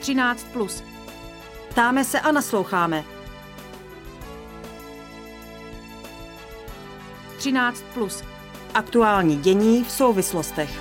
13+. Ptáme se a nasloucháme. 13+. Aktuální dění v souvislostech.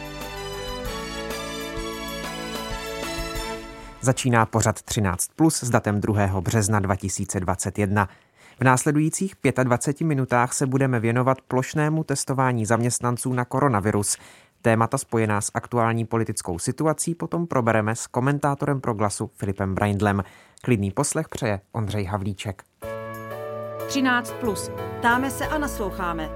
Začíná pořad 13+ s datem 2. března 2021. V následujících 25 minutách se budeme věnovat plošnému testování zaměstnanců na koronavirus. Témata spojená s aktuální politickou situací potom probereme s komentátorem Proglasu Filipem Braindlem. Klidný poslech přeje Ondřej Havlíček. 13+. Ptáme se a nasloucháme.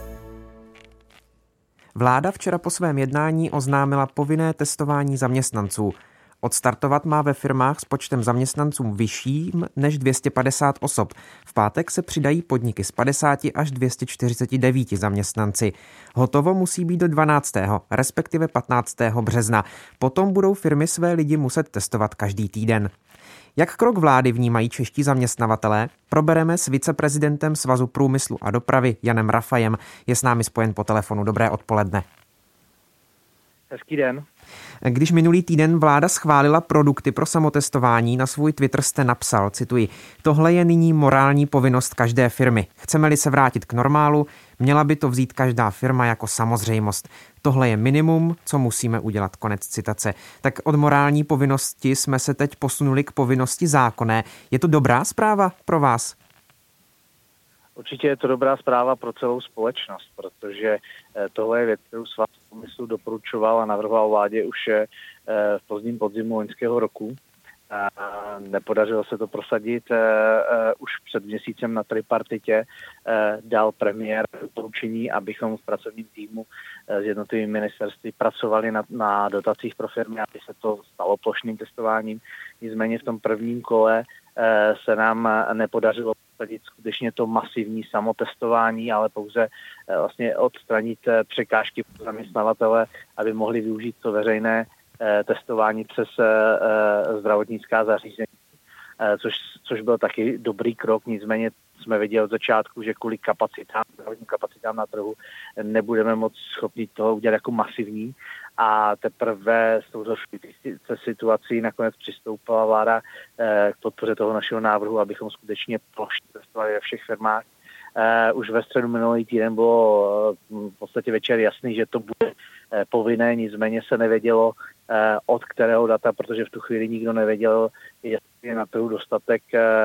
Vláda včera po svém jednání oznámila povinné testování zaměstnanců. Odstartovat má ve firmách s počtem zaměstnanců vyšším než 250 osob. V pátek se přidají podniky s 50 až 249 zaměstnanci. Hotovo musí být do 12., respektive 15. března. Potom budou firmy své lidi muset testovat každý týden. Jak krok vlády vnímají čeští zaměstnavatelé, probereme s viceprezidentem Svazu průmyslu a dopravy Janem Rafajem. Je s námi spojen po telefonu. Dobré odpoledne. Hezký den. Když minulý týden vláda schválila produkty pro samotestování, na svůj Twitter jste napsal, cituji, tohle je nyní morální povinnost každé firmy. Chceme-li se vrátit k normálu, měla by to vzít každá firma jako samozřejmost. Tohle je minimum, co musíme udělat, konec citace. Tak od morální povinnosti jsme se teď posunuli k povinnosti zákonné. Je to dobrá zpráva pro vás? Určitě je to dobrá zpráva pro celou společnost, protože tohle je věc, kterou Svaz průmyslu doporučoval a navrhoval vládě už v pozdním podzimu loňského roku. Nepodařilo se to prosadit. Už před měsícem na tripartitě dal premiér doporučení, abychom v pracovním týmu s jednotlivými ministerstvy pracovali na dotacích pro firmy, aby se to stalo plošným testováním. Nicméně v tom prvním kole se nám nepodařilo prosadit skutečně to masivní samotestování, ale pouze vlastně odstranit překážky pro zaměstnavatele, aby mohli využít to veřejné testování přes zdravotnická zařízení, což byl taky dobrý krok, nicméně jsme viděli od začátku, že kvůli zdravotním kapacitám na trhu nebudeme moc schopni toho udělat jako masivní a teprve s touto situací nakonec přistoupila vláda k podpoře toho našeho návrhu, abychom skutečně plošně testovali ve všech firmách. Už ve středu minulý týden bylo v podstatě večer jasný, že to bude povinné, nicméně se nevědělo od kterého data, protože v tu chvíli nikdo nevěděl, jestli je na trhu dostatek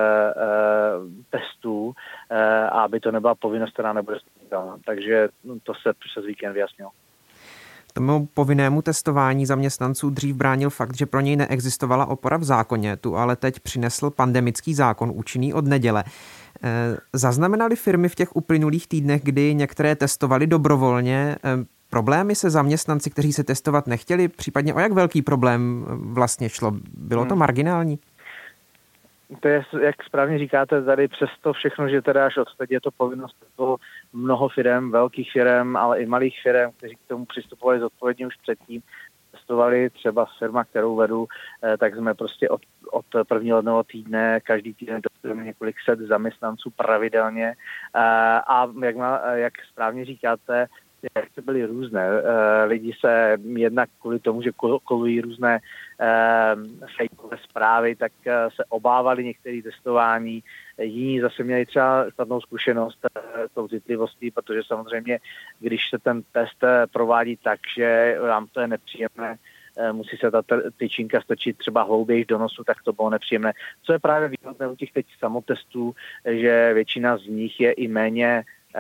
testů, aby to nebyla povinnost, která nebude splnitelná. Takže to se přes víkend vyjasnilo. Tomu povinnému testování zaměstnanců dřív bránil fakt, že pro něj neexistovala opora v zákoně, tu ale teď přinesl pandemický zákon účinný od neděle. Zaznamenaly firmy v těch uplynulých týdnech, kdy některé testovali dobrovolně, problémy se zaměstnanci, kteří se testovat nechtěli, případně o jak velký problém vlastně šlo? Bylo to marginální? To je, jak správně říkáte, tady přesto všechno, že teda až odteď je to povinnost toho mnoho firem, velkých firem, ale i malých firem, kteří k tomu přistupovali zodpovědně už předtím, testovali třeba firma, kterou vedu, tak jsme prostě od prvního lednového týdne každý týden testujeme několik set zaměstnanců pravidelně a jak správně říkáte, reakce byly různé. Lidi se jednak kvůli tomu, že kolují různé fejkové zprávy, tak se obávali některé testování. Jiní zase měli třeba špatnou zkušenost s tou citlivostí, protože samozřejmě, když se ten test provádí tak, že vám to je nepříjemné, musí se ta tyčinka strčit třeba hlouběji do nosu, tak to bylo nepříjemné. Co je právě výhodné u těch teď samotestů, že většina z nich je i méně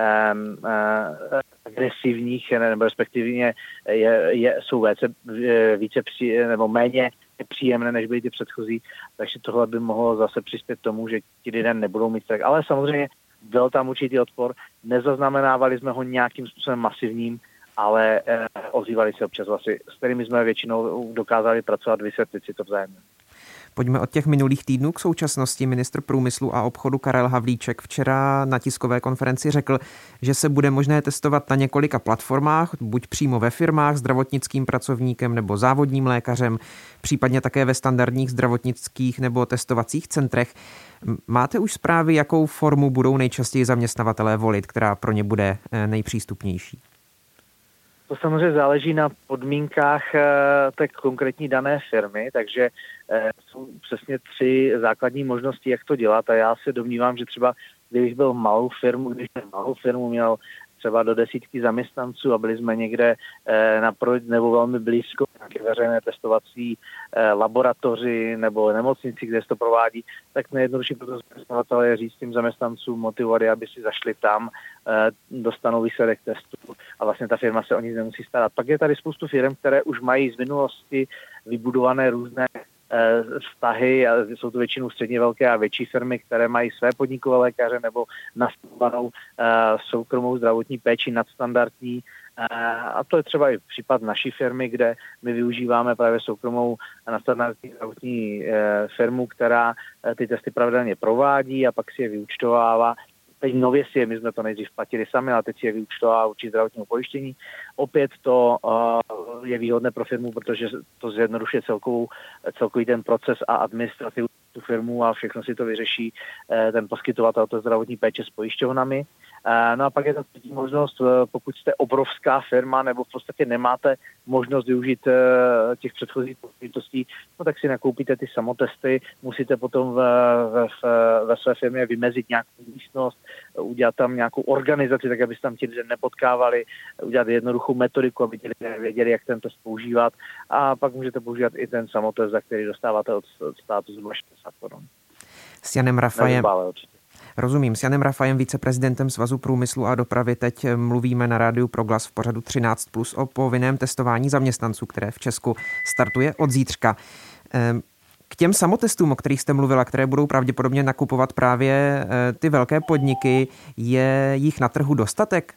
agresivních, nebo respektive jsou více nebo méně příjemné, než byly ty předchozí, takže tohle by mohlo zase přispět tomu, že ti lidé nebudou mít tak. Ale samozřejmě byl tam určitý odpor, nezaznamenávali jsme ho nějakým způsobem masivním, ale ozývali se občas hlasy, s kterými jsme většinou dokázali pracovat, vysvětlit si to vzájemně. Pojďme od těch minulých týdnů k současnosti. Ministr průmyslu a obchodu Karel Havlíček včera na tiskové konferenci řekl, že se bude možné testovat na několika platformách, buď přímo ve firmách, zdravotnickým pracovníkem nebo závodním lékařem, případně také ve standardních zdravotnických nebo testovacích centrech. Máte už zprávy, jakou formu budou nejčastěji zaměstnavatelé volit, která pro ně bude nejpřístupnější? To samozřejmě záleží na podmínkách té konkrétní dané firmy, takže jsou přesně 3 základní možnosti, jak to dělat a já se domnívám, že třeba kdybych byl malou firmu měl třeba do 10 zaměstnanců a byli jsme někde nebo velmi blízko nějaké veřejné testovací laboratoři nebo nemocnici, kde se to provádí, tak nejjednodušší pro zaměstnavatele je říct tím zaměstnancům, motivovat je, aby si zašli tam, dostanou výsledek testu a vlastně ta firma se o nic nemusí starat. Pak je tady spoustu firm, které už mají z minulosti vybudované různé vztahy a jsou to většinou středně velké a větší firmy, které mají své podnikové lékaře nebo nastavovanou soukromou zdravotní péči nadstandardní. A to je třeba i případ naší firmy, kde my využíváme právě soukromou nadstandardní zdravotní firmu, která ty testy pravidelně provádí a pak si je vyúčtovává. Teď nově si je, my jsme to nejdřív platili sami, ale teď si je vyúčtová určitě zdravotního pojištění. Opět to je výhodné pro firmu, protože to zjednodušuje celkový ten proces a administrativu tu firmu a všechno si to vyřeší ten poskytovatel té zdravotní péče s pojišťovnami. No a pak je ta třetí možnost, pokud jste obrovská firma nebo v podstatě nemáte možnost využít těch předchozích příležitostí, no tak si nakoupíte ty samotesty, musíte potom ve své firmě vymezit nějakou místnost, udělat tam nějakou organizaci, tak abyste tam ti lidé nepotkávali, udělat jednoduchou metodiku, aby ti lidé věděli, jak ten test používat a pak můžete používat i ten samotest, za který dostáváte od státu zhruba 60 korun. S Janem Rafajem. Rozumím. S Janem Rafajem, viceprezidentem Svazu průmyslu a dopravy, teď mluvíme na rádiu Proglas v pořadu 13+ o povinném testování zaměstnanců, které v Česku startuje od zítřka. K těm samotestům, o kterých jste mluvila, které budou pravděpodobně nakupovat právě ty velké podniky, je jich na trhu dostatek?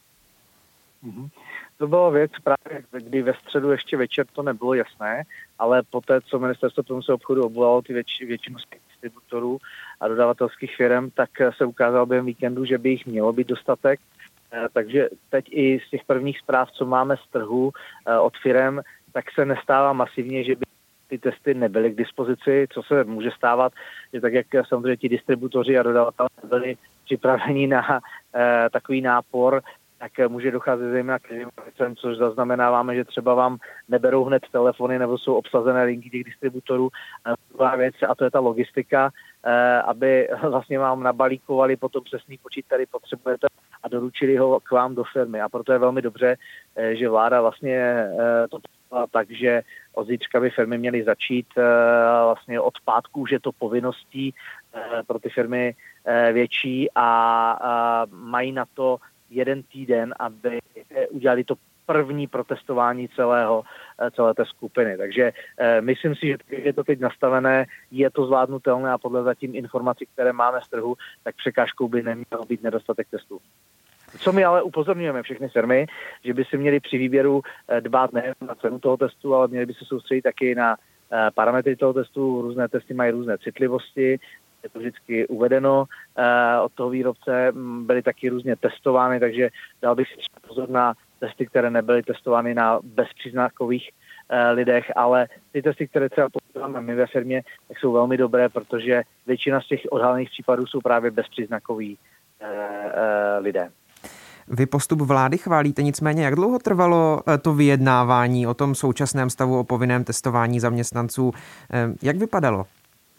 To byla věc právě, kdy ve středu ještě večer to nebylo jasné, ale poté, co Ministerstvo průmyslu a obchodu obvolalo ty většinu distributorů a dodavatelských firm, tak se ukázalo během víkendu, že by jich mělo být dostatek. Takže teď i z těch prvních zpráv, co máme z trhu od firem, tak se nestává masivně, že by ty testy nebyly k dispozici, co se může stávat, že tak jak samozřejmě ti distributoři a dodavatelé byli připraveni na takový nápor, tak může docházet zejména k věcem, což zaznamenáváme, že třeba vám neberou hned telefony nebo jsou obsazené linky těch distributorů. Druhá věc, a to je ta logistika, aby vlastně vám nabalíkovali potom přesný počet, který potřebujete a doručili ho k vám do firmy. A proto je velmi dobře, že vláda vlastně to takže od zítřka by firmy měly začít vlastně od pátku, že to povinností pro ty firmy větší a mají na to 1 týden, aby udělali to první protestování celé té skupiny. Takže myslím si, že je to teď nastavené, je to zvládnutelné a podle zatím informací, které máme z trhu, tak překážkou by neměl být nedostatek testů. Co my ale upozorňujeme všechny firmy, že by si měli při výběru dbát nejen na cenu toho testu, ale měli by se soustředit taky na parametry toho testu. Různé testy mají různé citlivosti, je to vždycky uvedeno od toho výrobce, byly taky různě testovány, takže dal bych si pozor na testy, které nebyly testovány na bezpříznakových lidech, ale ty testy, které třeba používáme my ve firmě, tak jsou velmi dobré, protože většina z těch odhalených případů jsou právě bezpříznakoví lidé. Vy postup vlády chválíte, nicméně jak dlouho trvalo to vyjednávání o tom současném stavu o povinném testování zaměstnanců? Jak vypadalo?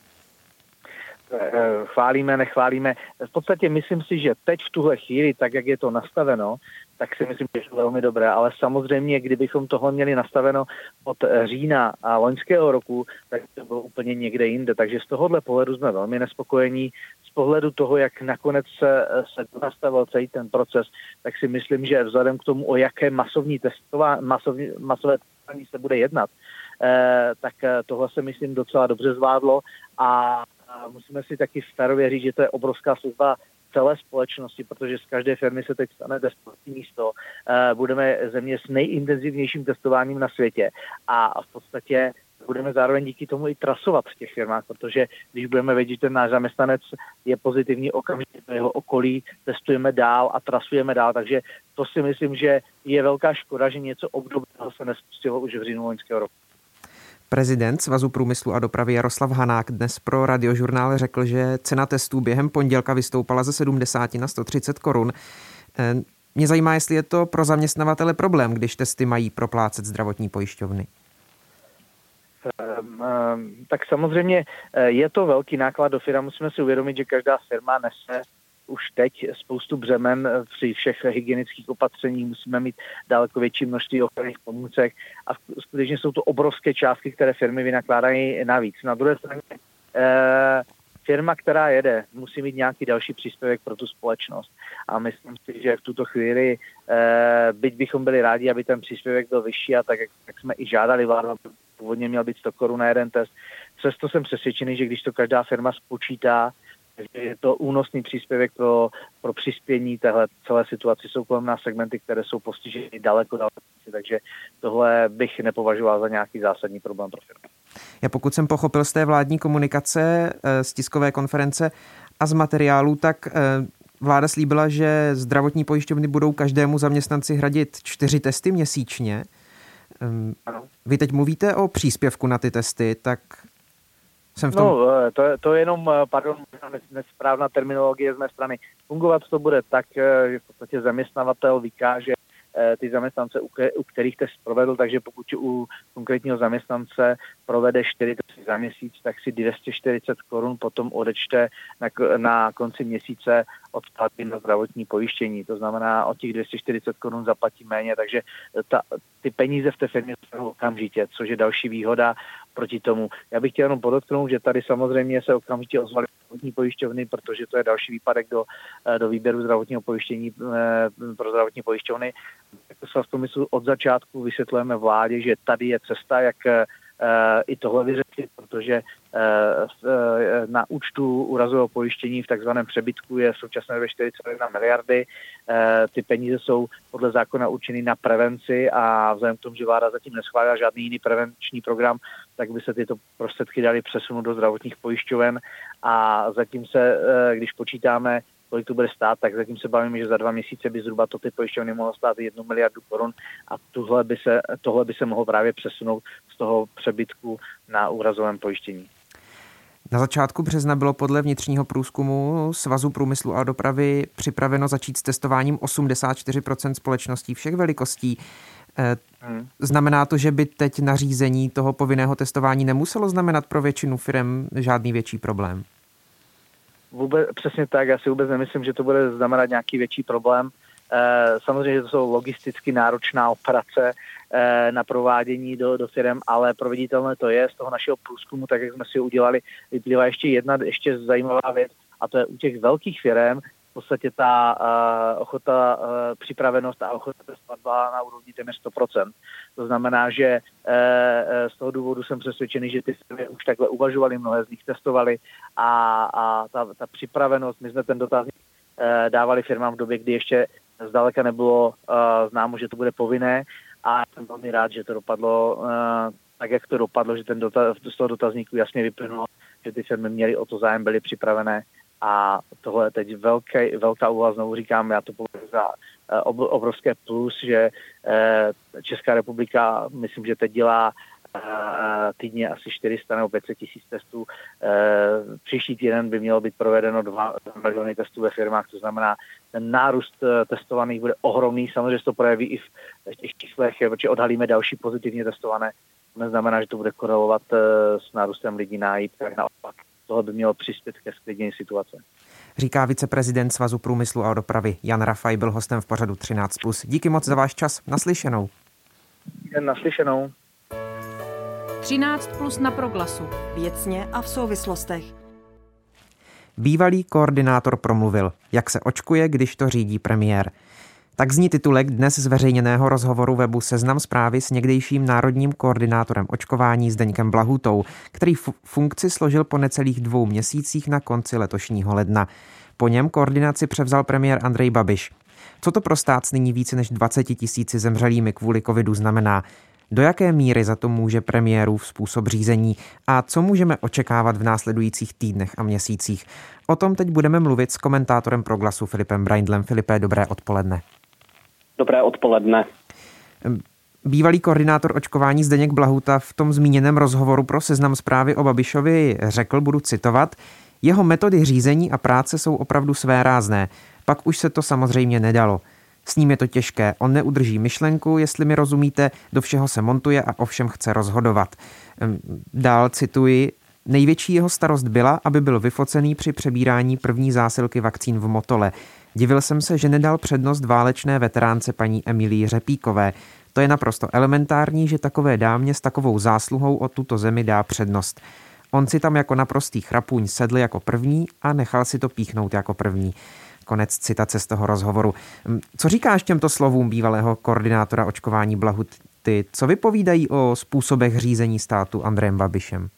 Chválíme, nechválíme. V podstatě myslím si, že teď v tuhle chvíli, tak jak je to nastaveno, tak si myslím, že je to velmi dobré, ale samozřejmě, kdybychom tohle měli nastaveno od října a loňského roku, tak to bylo úplně někde jinde. Takže z tohohle pohledu jsme velmi nespokojení. Z pohledu toho, jak nakonec se nastavil celý ten proces, tak si myslím, že vzhledem k tomu, o jaké masové testování se bude jednat, tak tohle se myslím docela dobře zvládlo a musíme si taky férově říct, že to je obrovská služba celé společnosti, protože z každé firmy se teď stane testovací místo. Budeme země s nejintenzivnějším testováním na světě a v podstatě budeme zároveň díky tomu i trasovat v těch firmách, protože když budeme vědět, že ten náš zaměstnanec je pozitivní, okamžitě do jeho okolí testujeme dál a trasujeme dál, takže to si myslím, že je velká škoda, že něco obdobného se nespustilo už v říjnu loňského roku. Prezident Svazu průmyslu a dopravy Jaroslav Hanák dnes pro Radiožurnál řekl, že cena testů během pondělka vystoupala ze 70 na 130 korun. Mě zajímá, jestli je to pro zaměstnavatele problém, když testy mají proplácet zdravotní pojišťovny. Tak samozřejmě je to velký náklad do firmy. Musíme si uvědomit, že každá firma nese už teď spoustu břemen při všech hygienických opatřeních. Musíme mít daleko větší množství ochranných pomůcek a skutečně jsou to obrovské částky, které firmy vynakládají navíc. Na druhé straně firma, která jede, musí mít nějaký další příspěvek pro tu společnost. A myslím si, že v tuto chvíli, byť bychom byli rádi, aby ten příspěvek byl vyšší, a tak jak jsme i žádali vládu, původně měl být 100 korun na jeden test. Přesto jsem přesvědčený, že když to každá firma spočítá, takže je to únosný příspěvek pro přispění téhle celé situaci. Jsou kolem nás segmenty, které jsou postiženy daleko. Takže tohle bych nepovažoval za nějaký zásadní problém pro firmy. Já pokud jsem pochopil z té vládní komunikace, z tiskové konference a z materiálu, tak vláda slíbila, že zdravotní pojišťovny budou každému zaměstnanci hradit 4 testy měsíčně. Vy teď mluvíte o příspěvku na ty testy, tak jsem v tom... No, to je jenom, nesprávná terminologie z mé strany. Fungovat to bude tak, že v podstatě zaměstnavatel vykáže ty zaměstnance, u kterých test provedl, takže pokud u konkrétního zaměstnance provede 4 testy za měsíc, tak si 240 korun potom odečte na konci měsíce odplatí na zdravotní pojištění. To znamená, o těch 240 korun zaplatí méně, takže ty peníze v té firmě jsou okamžitě, což je další výhoda proti tomu. Já bych chtěl jenom podotknout, že tady samozřejmě se okamžitě ozvaly zdravotní pojišťovny, protože to je další výpadek do výběru zdravotního pojištění pro zdravotní pojišťovny. Jako Svaz průmyslu od začátku vysvětlujeme vládě, že tady je cesta, jak i tohle vyřešit, protože na účtu úrazového pojištění v takzvaném přebytku je v současné době 4,1 miliardy. Ty peníze jsou podle zákona určeny na prevenci a vzhledem k tomu, že vláda zatím neschválila žádný jiný prevenční program, tak by se tyto prostředky daly přesunout do zdravotních pojišťoven a zatím se, když počítáme, kolik to bude stát, tak zatím se bavíme, že za 2 měsíce by zhruba to ty pojišťovny mohlo stát 1 miliardu korun a tohle by se mohlo právě přesunout z toho přebytku na úrazovém pojištění. Na začátku března bylo podle vnitřního průzkumu Svazu průmyslu a dopravy připraveno začít s testováním 84% společností všech velikostí. Znamená to, že by teď nařízení toho povinného testování nemuselo znamenat pro většinu firem žádný větší problém? Vůbec, přesně tak, já si vůbec nemyslím, že to bude znamenat nějaký větší problém. Samozřejmě, že to jsou logisticky náročná operace na provádění do firem, ale proveditelné to je. Z toho našeho průzkumu, tak jak jsme si udělali, vyplývá ještě zajímavá věc, a to je u těch velkých firem v podstatě ta ochota, připravenost a ochota testovat byla na úrovni téměř 100%. To znamená, že z toho důvodu jsem přesvědčený, že ty firmy už takhle uvažovali, mnohé z nich testovali a ta připravenost, my jsme ten dotazník dávali firmám v době, kdy ještě zdaleka nebylo známo, že to bude povinné a jsem velmi rád, že to dopadlo tak, jak to dopadlo, že z toho dotazníku jasně vyplynulo, že ty firmy měly o to zájem, byly připravené a tohle je teď velká úloha, znovu říkám, já to považuji za obrovské plus, že Česká republika, myslím, že teď dělá týdně asi 400 nebo 500 tisíc testů. Příští týden by mělo být provedeno 2 miliony testů ve firmách, to znamená, ten nárůst testovaných bude ohromný, samozřejmě se to projeví i v těch číslech, protože odhalíme další pozitivně testované. To neznamená, že to bude korelovat s nárůstem lidí na jípkách, naopak. Tohle by mělo přispět ke zklidnění situace. Říká viceprezident Svazu průmyslu a dopravy Jan Rafaj, byl hostem v pořadu 13+. Díky moc za váš čas. Naslyšenou. Naslyšenou. 13+ na Proglasu. Věcně a v souvislostech. Bývalý koordinátor promluvil, jak se očkuje, když to řídí premiér. Tak zní titulek dnes zveřejněného rozhovoru webu Seznam Zprávy s někdejším národním koordinátorem očkování Zdeňkem Blahutou, který funkci složil po necelých 2 měsících na konci letošního ledna. Po něm koordinaci převzal premiér Andrej Babiš. Co to pro stát s nyní více než 20 000 zemřelými kvůli covidu znamená? Do jaké míry za to může premiérův způsob řízení a co můžeme očekávat v následujících týdnech a měsících? O tom teď budeme mluvit s komentátorem Proglasu Filipem Braindlem. Filipe, dobré odpoledne. Dobré odpoledne. Bývalý koordinátor očkování Zdeněk Blahuta v tom zmíněném rozhovoru pro Seznam Zprávy o Babišovi řekl, budu citovat, jeho metody řízení a práce jsou opravdu svérázné. Pak už se to samozřejmě nedalo. S ním je to těžké, on neudrží myšlenku, jestli mi rozumíte, do všeho se montuje a o všem chce rozhodovat. Dál cituji, největší jeho starost byla, aby byl vyfocený při přebírání první zásilky vakcín v Motole. Divil jsem se, že nedal přednost válečné veteránce paní Emilii Řepíkové. To je naprosto elementární, že takové dámě s takovou zásluhou o tuto zemi dá přednost. On si tam jako naprostý chrapůň sedl jako první a nechal si to píchnout jako první. Konec citace z toho rozhovoru. Co říkáš těmto slovům bývalého koordinátora očkování Blahuty? Co vypovídají o způsobech řízení státu Andrejem Babišem?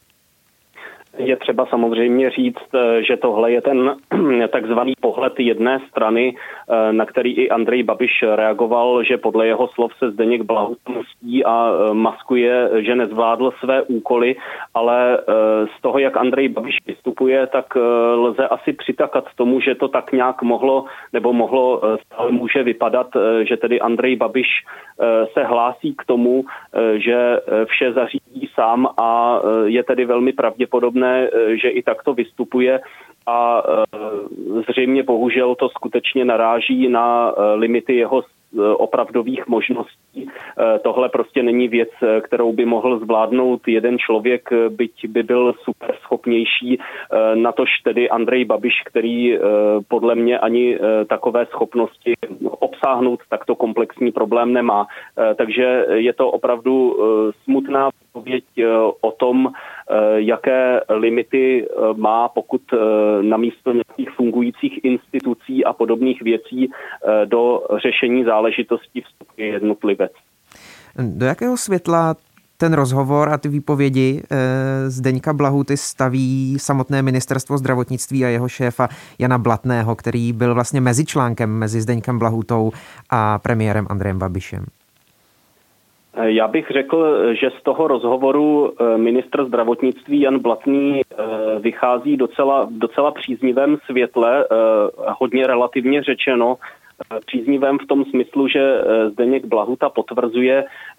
Je třeba samozřejmě říct, že tohle je ten takzvaný pohled jedné strany, na který i Andrej Babiš reagoval, že podle jeho slov se Zdeněk Blahuta mstí a maskuje, že nezvládl své úkoly, ale z toho, jak Andrej Babiš vystupuje, tak lze asi přitakat tomu, že to tak nějak mohlo může vypadat, že tedy Andrej Babiš se hlásí k tomu, že vše zařídí sám a je tedy velmi pravděpodobné, že i takto vystupuje a zřejmě bohužel to skutečně naráží na limity jeho opravdových možností. Tohle prostě není věc, kterou by mohl zvládnout jeden člověk, byť by byl super schopnější, natož tedy Andrej Babiš, který podle mě ani takové schopnosti obsáhnout takto komplexní problém nemá. Takže je to opravdu smutná odpověď o tom, jaké limity má, pokud namísto nějakých fungujících institucí a podobných věcí do řešení záležitostí vstupuje jednotlivec. Do jakého světla ten rozhovor a ty výpovědi Zdeňka Blahuty staví samotné ministerstvo zdravotnictví a jeho šéfa Jana Blatného, který byl vlastně mezičlánkem mezi Zdeňkem Blahutou a premiérem Andrejem Babišem? Já bych řekl, že z toho rozhovoru ministr zdravotnictví Jan Blatný vychází docela příznivém světle, hodně relativně řečeno, příznivém v tom smyslu, že Zdeněk Blahuta potvrzuje,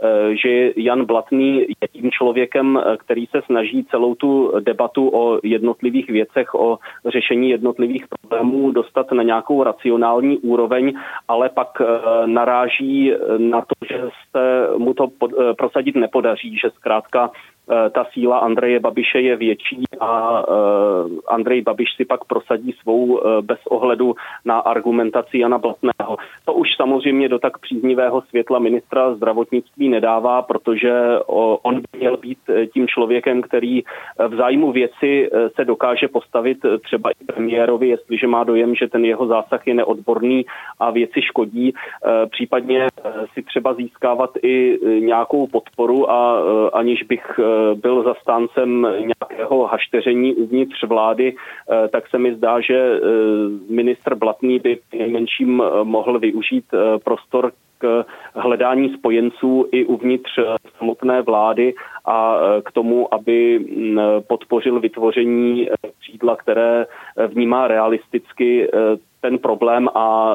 že Jan Blatný je tím člověkem, který se snaží celou tu debatu o jednotlivých věcech, o řešení jednotlivých problémů dostat na nějakou racionální úroveň, ale pak naráží na to, že se mu to prosadit nepodaří, že zkrátka ta síla Andreje Babiše je větší a Andrej Babiš si pak prosadí svou bez ohledu na argumentaci Jana Blatného. To už samozřejmě do tak příznivého světla ministra zdravotnictví nedává, protože on by měl být tím člověkem, který v zájmu věci se dokáže postavit třeba i premiérovi, jestliže má dojem, že ten jeho zásah je neodborný a věci škodí, případně si třeba získávat i nějakou podporu a aniž bych byl zastáncem nějakého hašteření uvnitř vlády, tak se mi zdá, že ministr Blatný by nejmenším mohl využít prostor k hledání spojenců i uvnitř samotné vlády a k tomu, aby podpořil vytvoření křídla, které vnímá realisticky ten problém a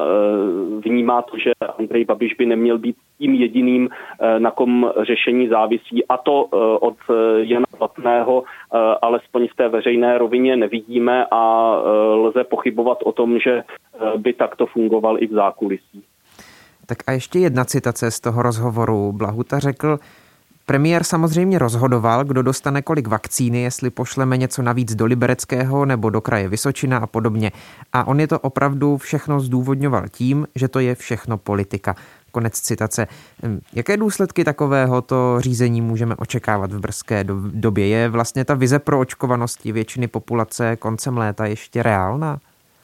vnímá to, že Andrej Babiš by neměl být tím jediným, na kom řešení závisí. A to od Jana Blatného alespoň v té veřejné rovině nevidíme a lze pochybovat o tom, že by takto fungoval i v zákulisí. Tak a ještě jedna citace z toho rozhovoru. Blahuta řekl, premiér samozřejmě rozhodoval, kdo dostane kolik vakcíny, jestli pošleme něco navíc do Libereckého nebo do kraje Vysočina a podobně. A on je to opravdu všechno zdůvodňoval tím, že to je všechno politika. Konec citace. Jaké důsledky takovéhoto řízení můžeme očekávat v brzké době? Je vlastně ta vize pro očkovanosti většiny populace koncem léta ještě reálná?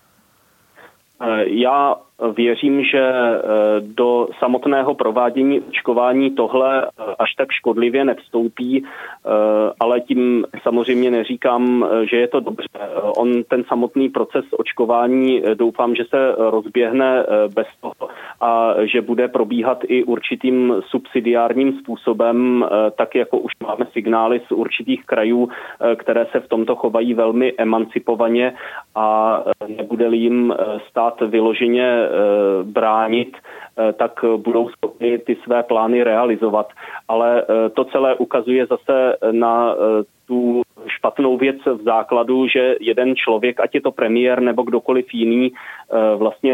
Já věřím, že do samotného provádění očkování tohle až tak škodlivě nevstoupí, ale tím samozřejmě neříkám, že je to dobře. Ten samotný proces očkování doufám, že se rozběhne bez toho a že bude probíhat i určitým subsidiárním způsobem, tak jako už máme signály z určitých krajů, které se v tomto chovají velmi emancipovaně a nebude-li jim stát vyloženě bránit, tak budou schopni ty své plány realizovat. Ale to celé ukazuje zase na tu špatnou věc v základu, že jeden člověk, ať je to premiér nebo kdokoliv jiný, vlastně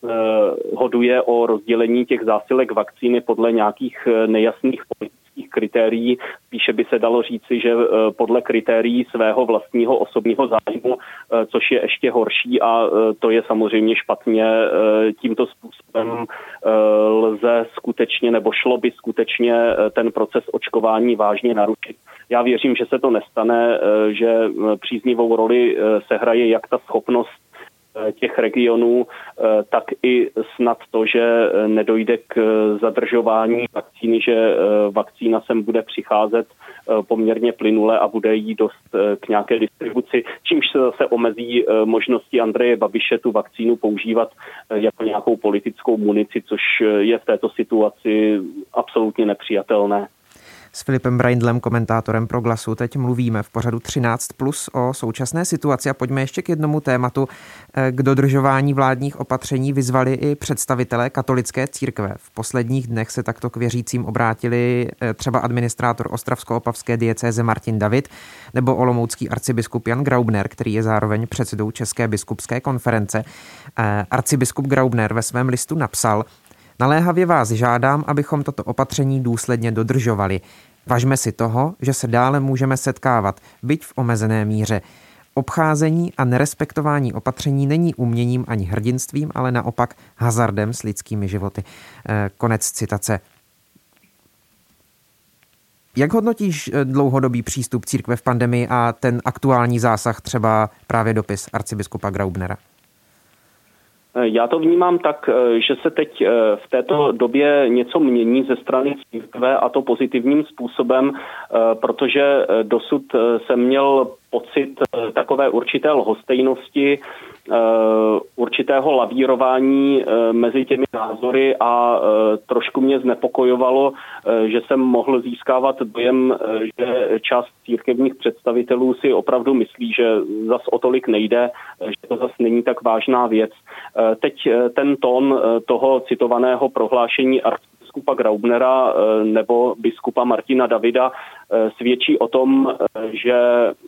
hoduje o rozdělení těch zásilek vakcíny podle nějakých nejasných politických kritérií. Spíše by se dalo říci, že podle kritérií svého vlastního osobního zájmu, což je ještě horší a to je samozřejmě špatně. Tímto způsobem lze skutečně, nebo šlo by skutečně ten proces očkování vážně narušit. Já věřím, že se to nestane, že příznivou roli sehraje jak ta schopnost těch regionů, tak i snad to, že nedojde k zadržování vakcíny, že vakcína sem bude přicházet poměrně plynule a bude jí dost k nějaké distribuci, čímž se zase omezí možnosti Andreje Babiše tu vakcínu používat jako nějakou politickou munici, což je v této situaci absolutně nepřijatelné. S Filipem Braindlem, komentátorem Pro Glasu, teď mluvíme v pořadu 13+ o současné situaci a pojďme ještě k jednomu tématu. K dodržování vládních opatření vyzvali i představitelé katolické církve. V posledních dnech se takto k věřícím obrátili třeba administrátor ostravsko-opavské diecéze Martin David nebo olomoucký arcibiskup Jan Graubner, který je zároveň předsedou České biskupské konference. Arcibiskup Graubner ve svém listu napsal: Naléhavě vás žádám, abychom toto opatření důsledně dodržovali. Važme si toho, že se dále můžeme setkávat, byť v omezené míře. Obcházení a nerespektování opatření není uměním ani hrdinstvím, ale naopak hazardem s lidskými životy. Konec citace. Jak hodnotíš dlouhodobý přístup církve v pandemii a ten aktuální zásah, třeba právě dopis arcibiskupa Graubnera? Já to vnímám tak, že se teď v této době něco mění ze strany církve a to pozitivním způsobem, protože dosud jsem měl pocit takové určité lhostejnosti, určitého lavírování mezi těmi názory a trošku mě znepokojovalo, že jsem mohl získávat dojem, že část církevních představitelů si opravdu myslí, že zas o tolik nejde, že to zas není tak vážná věc. Teď ten tón toho citovaného prohlášení arcibiskupa Graubnera nebo biskupa Martina Davida svědčí o tom, že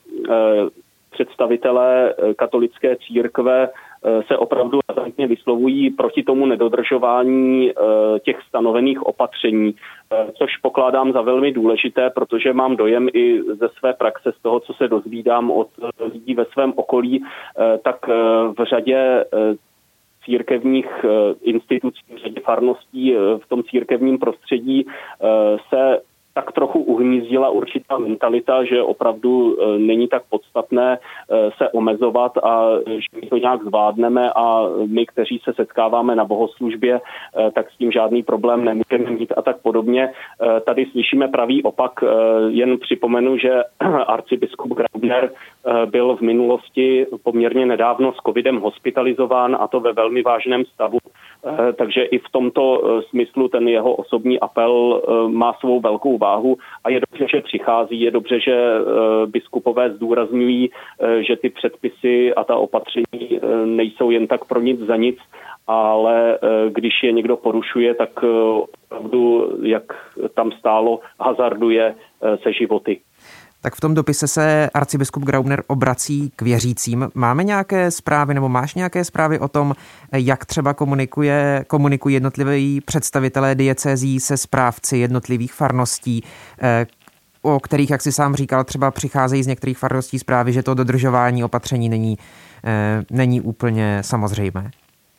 představitelé katolické církve se opravdu razantně vyslovují proti tomu nedodržování těch stanovených opatření, což pokládám za velmi důležité, protože mám dojem i ze své praxe, z toho, co se dozvídám od lidí ve svém okolí, tak v řadě církevních institucí, v řadě farností v tom církevním prostředí se tak trochu uhnízdila určitá mentalita, že opravdu není tak podstatné se omezovat a že my to nějak zvládneme a my, kteří se setkáváme na bohoslužbě, tak s tím žádný problém nemůžeme mít a tak podobně. Tady slyšíme pravý opak. Jen připomenu, že arcibiskup Graubner byl v minulosti poměrně nedávno s covidem hospitalizován a to ve velmi vážném stavu. Takže i v tomto smyslu ten jeho osobní apel má svou velkou váhu a je dobře, že přichází, je dobře, že biskupové zdůrazňují, že ty předpisy a ta opatření nejsou jen tak pro nic za nic, ale když je někdo porušuje, tak opravdu, jak tam stálo, hazarduje se životy. Tak v tom dopise se arcibiskup Graubner obrací k věřícím. Máme nějaké zprávy, nebo máš nějaké zprávy o tom, jak třeba komunikují jednotliví představitelé diecézí se správci jednotlivých farností, o kterých, jak jsi sám říkal, třeba přicházejí z některých farností zprávy, že to dodržování opatření není úplně samozřejmé?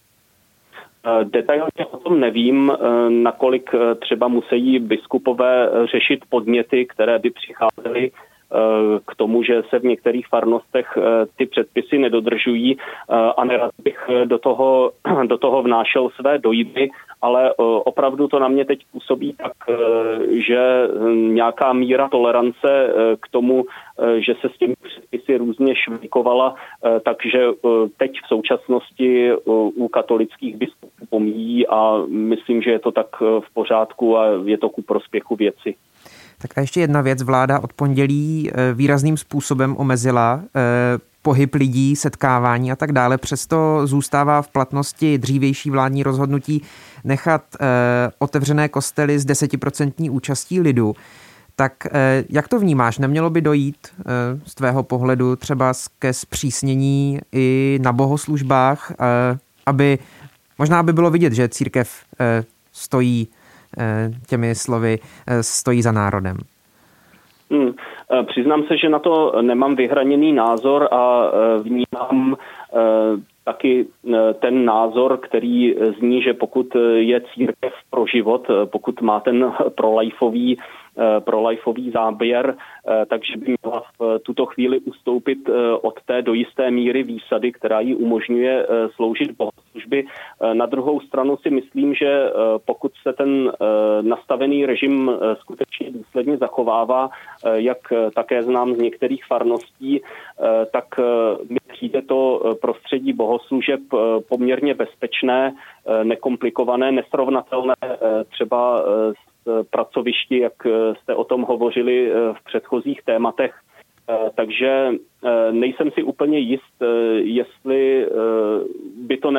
Detailně o tom nevím, nakolik třeba musí biskupové řešit podněty, které by přicházely k tomu, že se v některých farnostech ty předpisy nedodržují a nerad bych do toho vnášel své dojmy, ale opravdu to na mě teď působí tak, že nějaká míra tolerance k tomu, že se s těmi předpisy různě švejkovala, takže teď v současnosti u katolických biskupů pomíjí a myslím, že je to tak v pořádku a je to ku prospěchu věci. Tak a ještě jedna věc. Vláda od pondělí výrazným způsobem omezila pohyb lidí, setkávání a tak dále. Přesto zůstává v platnosti dřívější vládní rozhodnutí nechat otevřené kostely s 10% účastí lidu. Tak jak to vnímáš? Nemělo by dojít z tvého pohledu třeba ke zpřísnění i na bohoslužbách, aby Možná by bylo vidět, že církev stojí těmi slovy, stojí za národem. Přiznám se, že na to nemám vyhraněný názor a vnímám taky ten názor, který zní, že pokud je církev pro život, pokud má ten pro-lifeový záběr, takže by měla v tuto chvíli ustoupit od té do jisté míry výsady, která jí umožňuje sloužit bohoslužby. Na druhou stranu si myslím, že pokud se ten nastavený režim skutečně důsledně zachovává, jak také znám z některých farností, tak mi přijde to prostředí bohoslužeb poměrně bezpečné, nekomplikované, nesrovnatelné třeba pracovišti, jak jste o tom hovořili v předchozích tématech. Takže nejsem si úplně jist, jestli by to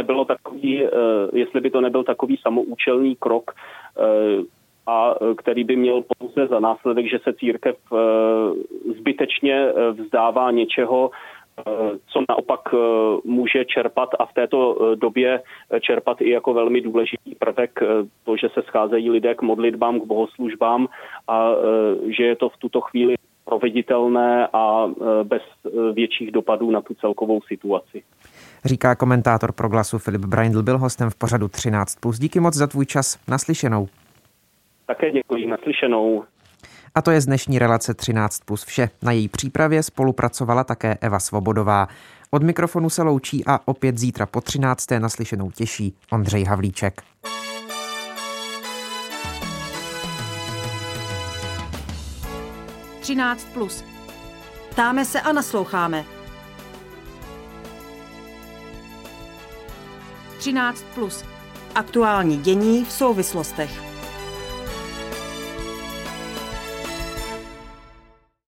nebyl takový samoučelný krok, a který by měl pouze za následek, že se církev zbytečně vzdává něčeho, co naopak může čerpat a v této době čerpat i jako velmi důležitý prvek to, že se scházejí lidé k modlitbám, k bohoslužbám a že je to v tuto chvíli proveditelné a bez větších dopadů na tu celkovou situaci. Říká komentátor Proglasu Filip Braindl, byl hostem v pořadu 13+. Díky moc za tvůj čas. Naslyšenou. Také děkuji, naslyšenou. A to je z dnešní relace 13+ vše. Na její přípravě spolupracovala také Eva Svobodová. Od mikrofonu se loučí a opět zítra po 13. naslyšenou těší Ondřej Havlíček. Ptáme se a nasloucháme. 13+. Aktuální dění v souvislostech.